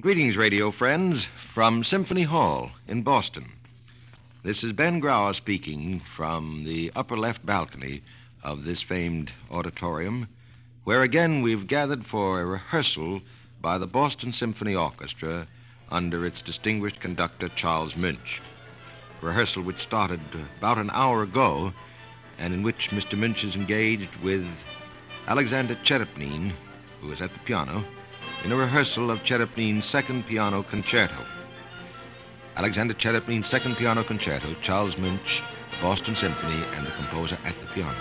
Greetings, radio friends, from Symphony Hall in Boston. This is Ben Grauer speaking from the upper left balcony of this famed auditorium, where again we've gathered for a rehearsal by the Boston Symphony Orchestra under its distinguished conductor, Charles Munch. Rehearsal which started about an hour ago and in which Mr. Munch is engaged with Alexander Cherepnin, who is at the piano, in a rehearsal of Cherepnin's Second Piano Concerto. Alexander Cherepnin's Second Piano Concerto, Charles Munch, Boston Symphony, and the composer at the piano.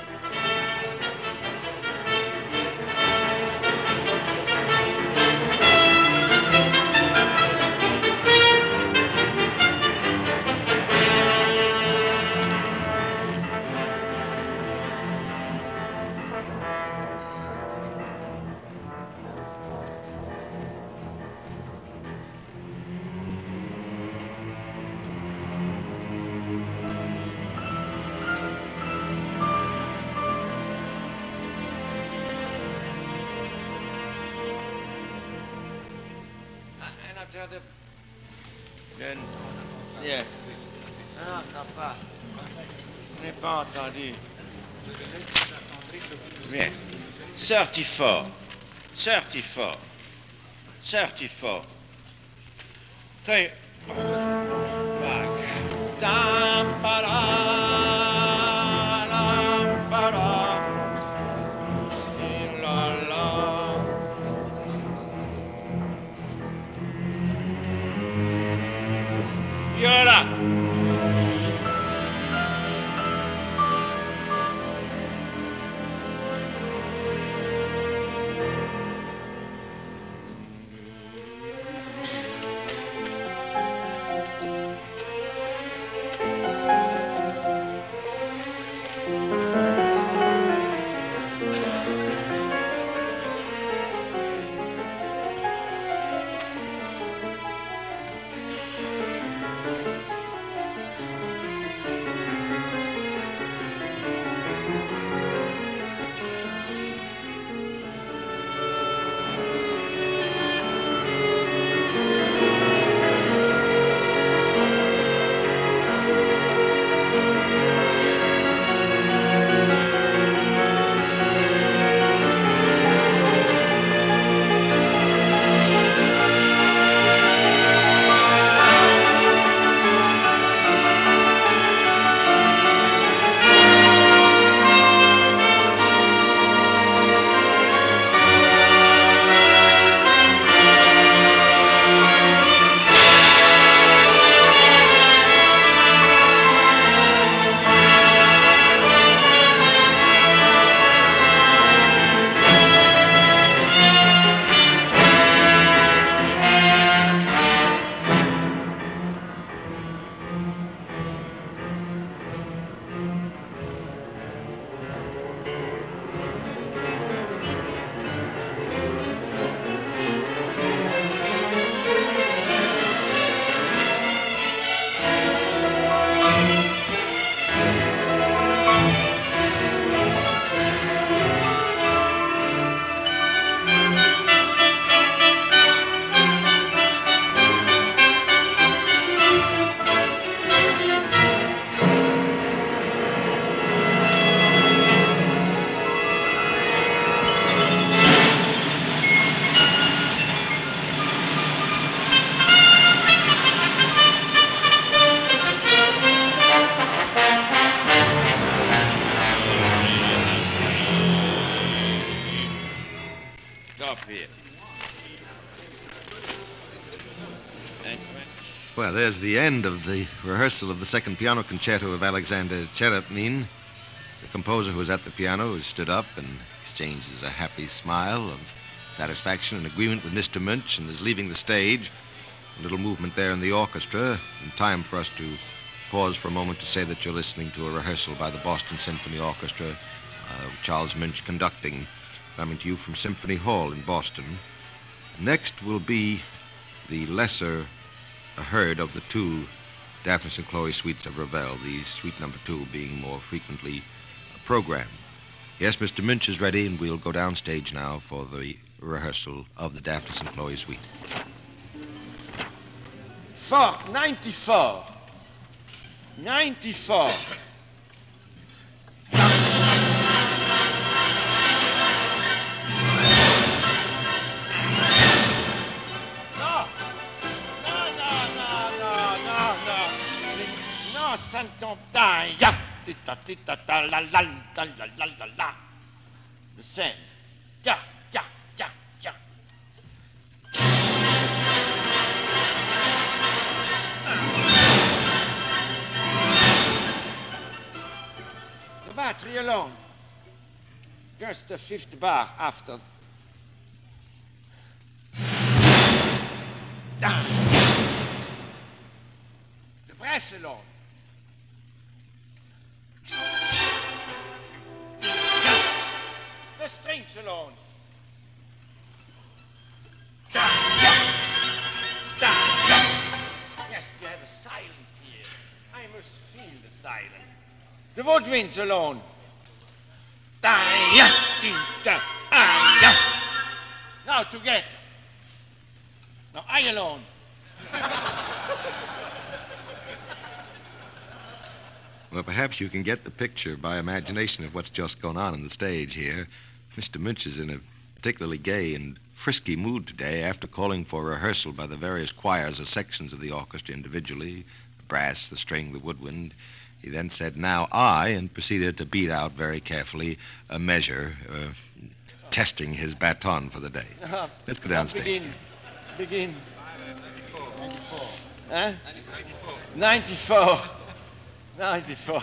Yes. Ah, papa. Je n'ai pas entendu. Bien. 34. 34. 34. Très... Back. Dam-ba-da, lam-ba-da, la-la. Yola. Well, there's the end of the rehearsal of the Second Piano Concerto of Alexander Cherepnin. The composer who was at the piano has stood up and exchanges a happy smile of satisfaction and agreement with Mr. Munch and is leaving the stage. A little movement there in the orchestra, and time for us to pause for a moment to say that you're listening to a rehearsal by the Boston Symphony Orchestra, Charles Munch conducting, coming to you from Symphony Hall in Boston. Next will be the lesser heard of the two Daphnis and Chloe suites of Ravel, the suite number 2 being more frequently programmed. Yes, Mr. Munch is ready, and we'll go downstage now for the rehearsal of the Daphnis and Chloe suite. Fort, 94. 94. No, Saint-Antin, ya. Tita, la. The same. Ya. The battery alone. Just the fifth bar after. Down. The brass alone. The strings alone. Yes, we have a silent here. I must feel the silence. The woodwinds alone. Now together. Now I alone. Well, perhaps you can get the picture by imagination of what's just gone on the stage here. Mr. Munch is in a particularly gay and frisky mood today after calling for rehearsal by the various choirs or sections of the orchestra individually, the brass, the string, the woodwind. He then said, "Now I," and proceeded to beat out very carefully a measure, testing his baton for the day. Let's go downstage. Begin. 94. 94.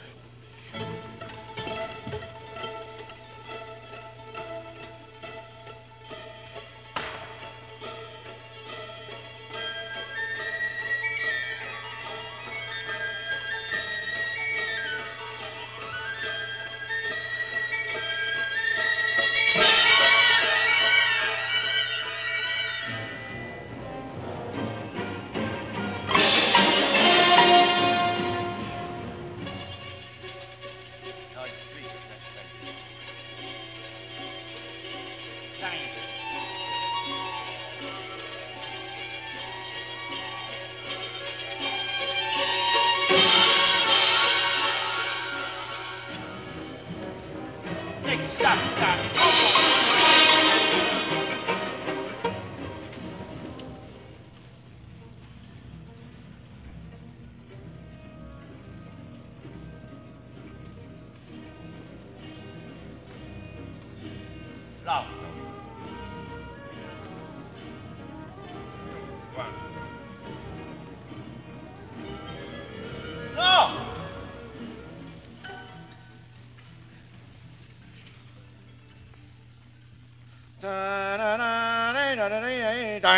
No!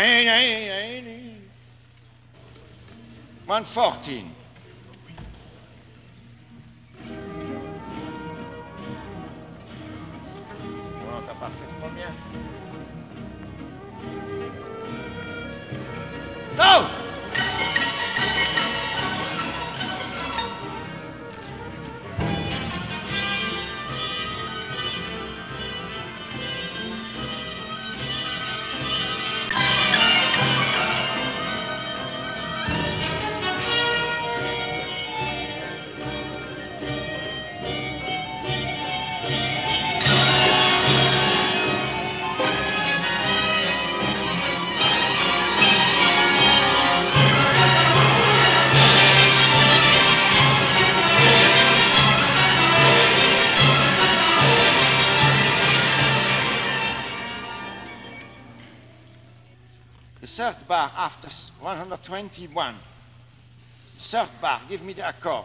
114. On t'a pas fait combien? No! Third bar after 121. Third bar, give me the accord.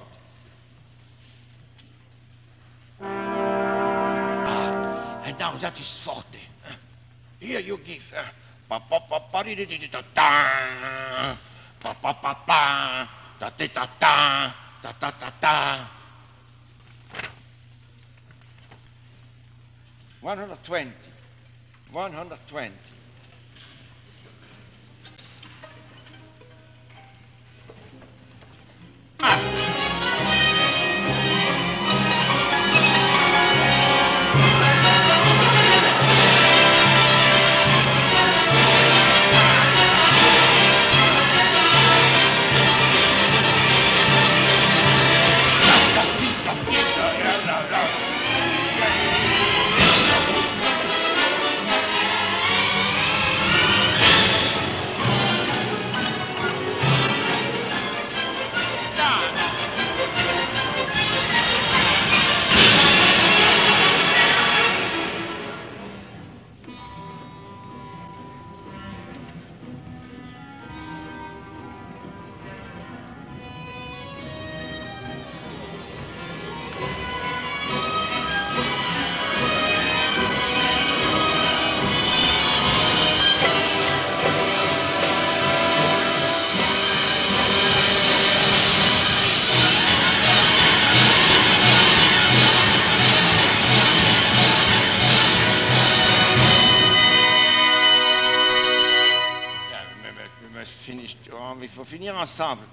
And now that is forte. Here you give. Pa pa pa pa di di di da da. Pa pa pa pa da da da da da da da. 120. 120. must finish. Oh, il faut finir ensemble.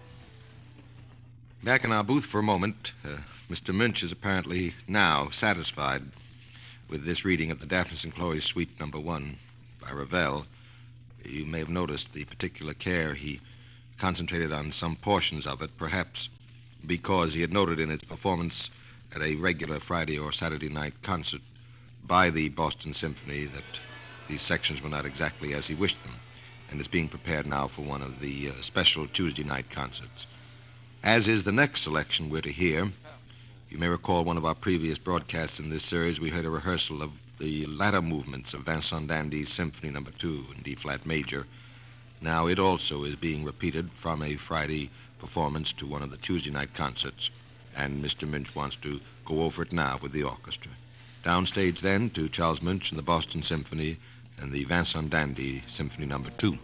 Back in our booth for a moment, Mr. Munch is apparently now satisfied with this reading of the Daphnis and Chloe Suite No. 1 by Ravel. You may have noticed the particular care he concentrated on some portions of it, perhaps because he had noted in its performance at a regular Friday or Saturday night concert by the Boston Symphony that these sections were not exactly as he wished them, and is being prepared now for one of the special Tuesday night concerts. As is the next selection we're to hear. You may recall one of our previous broadcasts in this series, we heard a rehearsal of the latter movements of Vincent d'Indy's Symphony No. 2 in D-flat major. Now it also is being repeated from a Friday performance to one of the Tuesday night concerts, and Mr. Munch wants to go over it now with the orchestra. Downstage then to Charles Munch and the Boston Symphony and the Vincent d'Indy Symphony No. 2.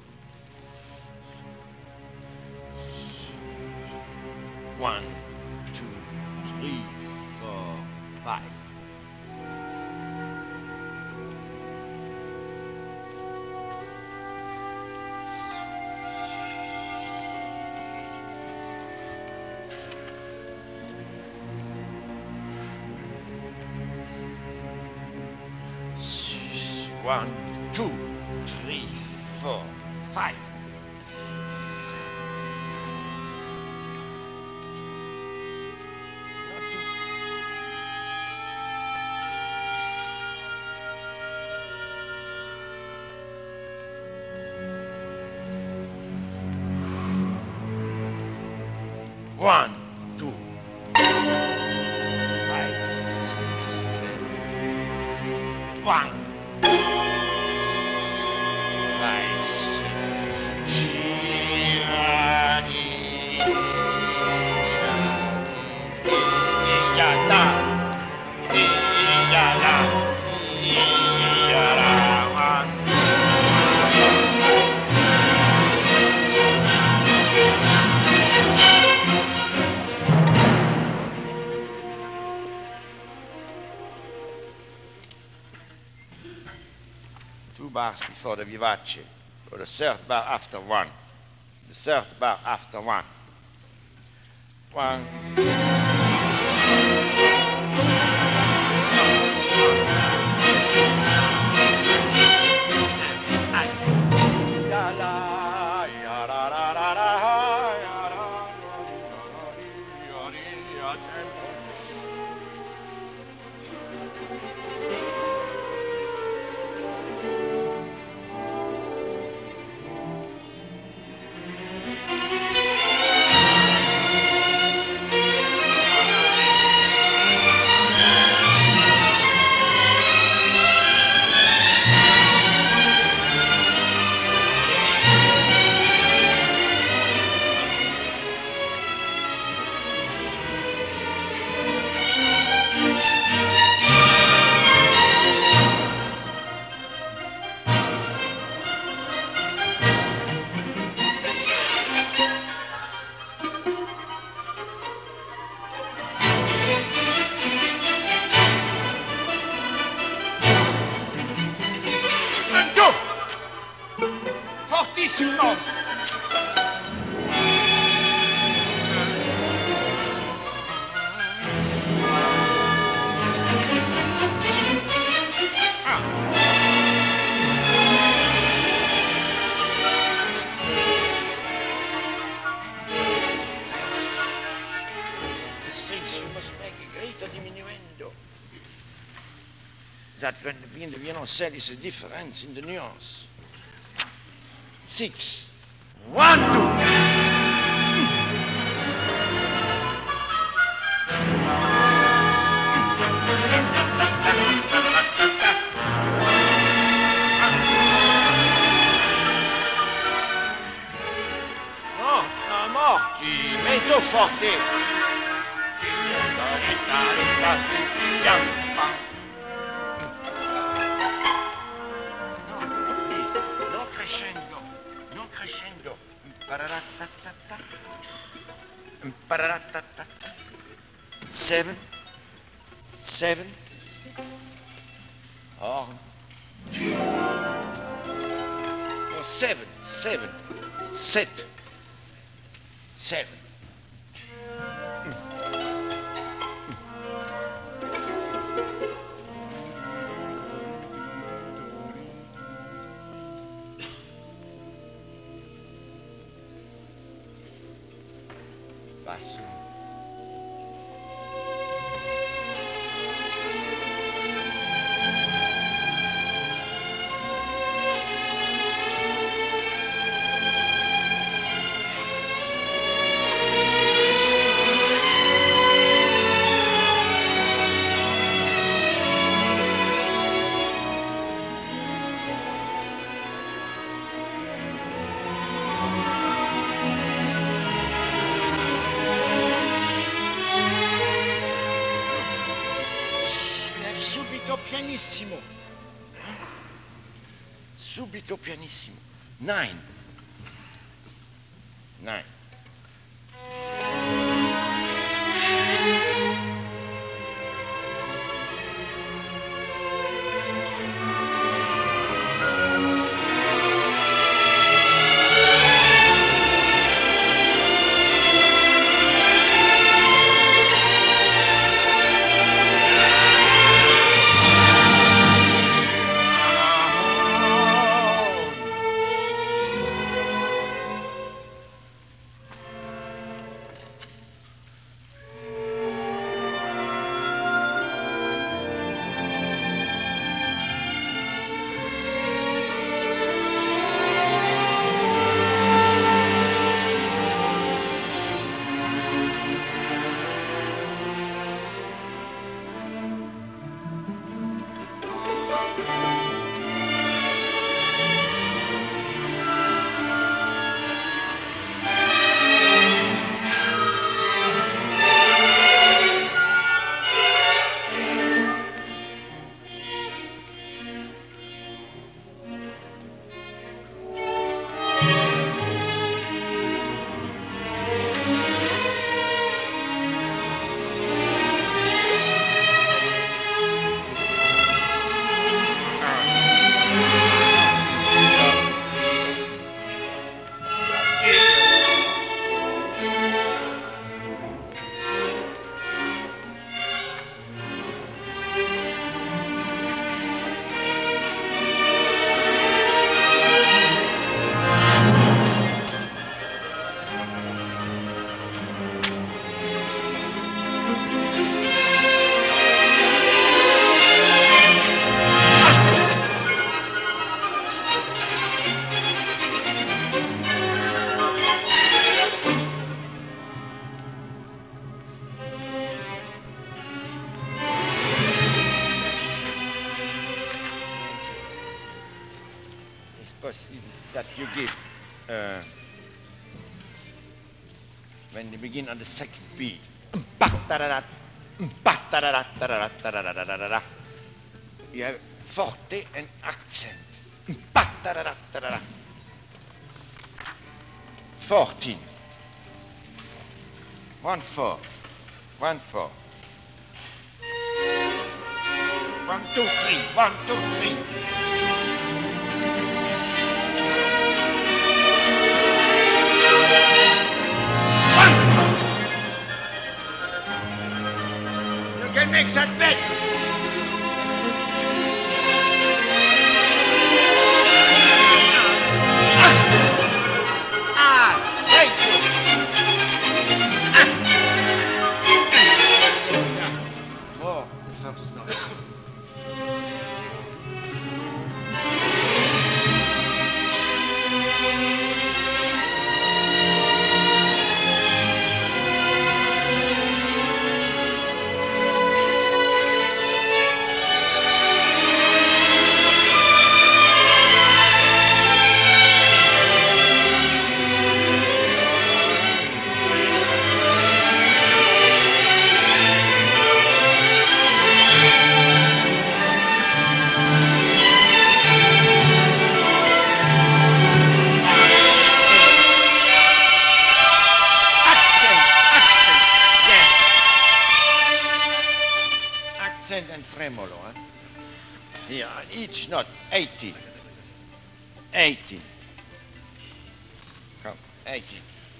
1, 2, 3, 4, 5. One, 2, 3, 4, 5. 6, 7. One, 2, 5, 6, 7. 1. 5, 2 bars before the vivace, or the third bar after 1. The third bar after 1. 1. Fortissimo! You must make a greater diminuendo. That when the violoncelle is a difference in the nuance. 6, 1, 2. No, morti, mezzo forte. No crescendo, no crescendo. Pararatata. 7, 7. Oh, 7, 7. Sit. 7. Basso. Subito pianissimo. Subito pianissimo. 9. 9. Possible that you give when you begin on the second beat. You have forte and accent. 14. 1 4. 1 4. 1 2 3. 1 2 3. You can make that better. Thank you. More first note. And tremolo, Here, each note, 18. 18. Come, ecco.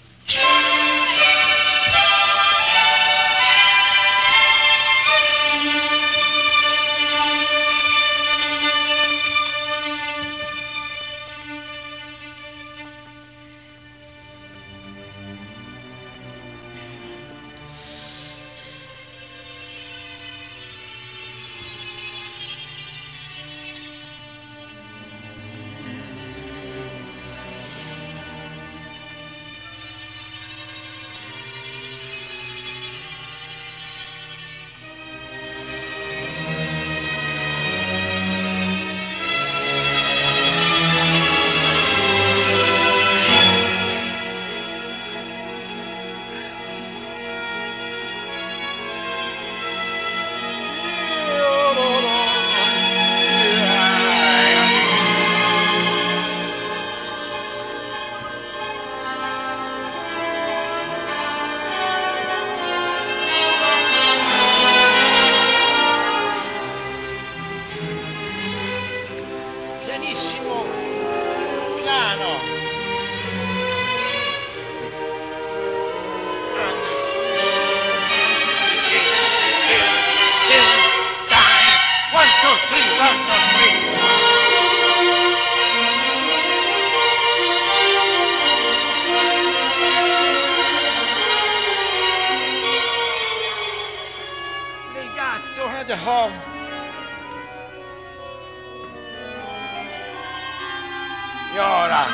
Pianissimo, piano. Dai, 1, 2, 3, 1, 2, 3. Legato ad home. E ora?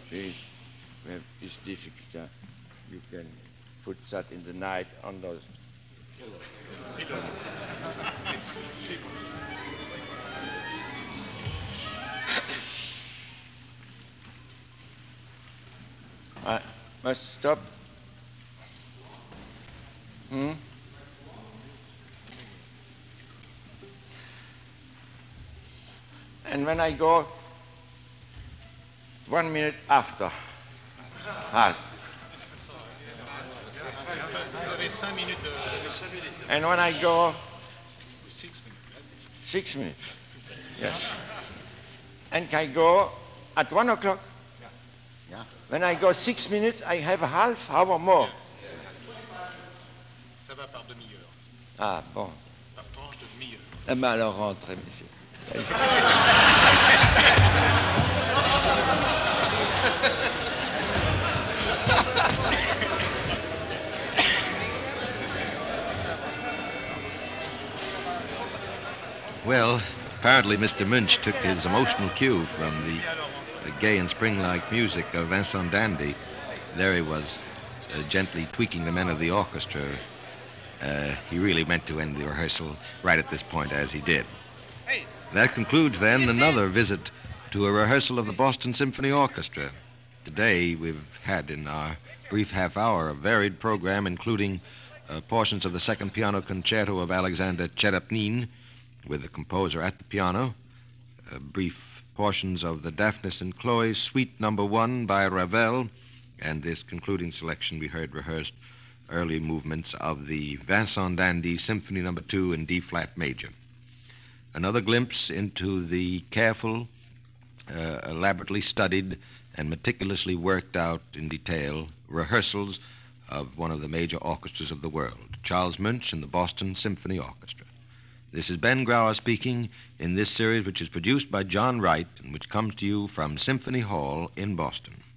It's difficult. You can put that in the night on those. I must stop. And when I go 1 minute after. And when I go 6 minutes. Yes. And I go at 1 o'clock. Yeah. When I go 6 minutes, I have a half hour more. Ça va par demi-heure. Ah, bon. Par tranche de demi-heure. Eh bien, alors rentrez, monsieur. Well, apparently Mr. Munch took his emotional cue from the gay and spring-like music of Vincent d'Indy. There he was, gently tweaking the men of the orchestra. He really meant to end the rehearsal right at this point, as he did. That concludes, then, another visit to a rehearsal of the Boston Symphony Orchestra. Today, we've had in our brief half hour a varied program, including portions of the Second Piano Concerto of Alexander Cherepnin, with the composer at the piano, brief portions of the Daphnis and Chloe Suite No. 1 by Ravel, and this concluding selection we heard rehearsed early movements of the Vincent d'Indy Symphony No. 2 in D-flat major. Another glimpse into the careful, elaborately studied, and meticulously worked out in detail rehearsals of one of the major orchestras of the world, Charles Munch and the Boston Symphony Orchestra. This is Ben Grauer speaking in this series, which is produced by John Wright and which comes to you from Symphony Hall in Boston.